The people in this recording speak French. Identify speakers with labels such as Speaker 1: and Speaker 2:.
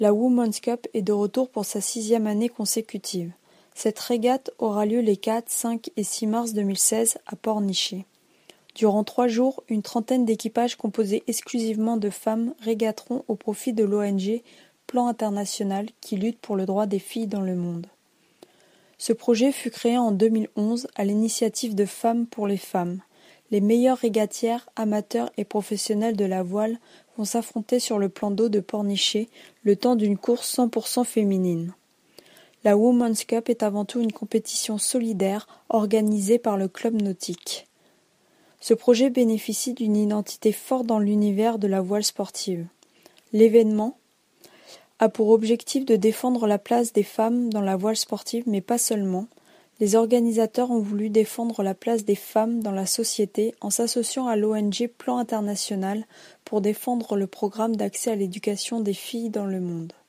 Speaker 1: La Women's Cup est de retour pour sa 6e année consécutive. Cette régate aura lieu les 4, 5 et 6 mars 2016 à Pornichet. Durant 3 jours, une trentaine d'équipages composés exclusivement de femmes régateront au profit de l'ONG Plan International qui lutte pour le droit des filles dans le monde. Ce projet fut créé en 2011 à l'initiative de Femmes pour les femmes. Les meilleures régatières, amateurs et professionnels de la voile vont s'affronter sur le plan d'eau de Pornichet le temps d'une course 100% féminine. La Women's Cup est avant tout une compétition solidaire organisée par le club nautique. Ce projet bénéficie d'une identité forte dans l'univers de la voile sportive. L'événement a pour objectif de défendre la place des femmes dans la voile sportive, mais pas seulement. Les organisateurs ont voulu défendre la place des femmes dans la société en s'associant à l'ONG Plan International pour défendre le programme d'accès à l'éducation des filles dans le monde.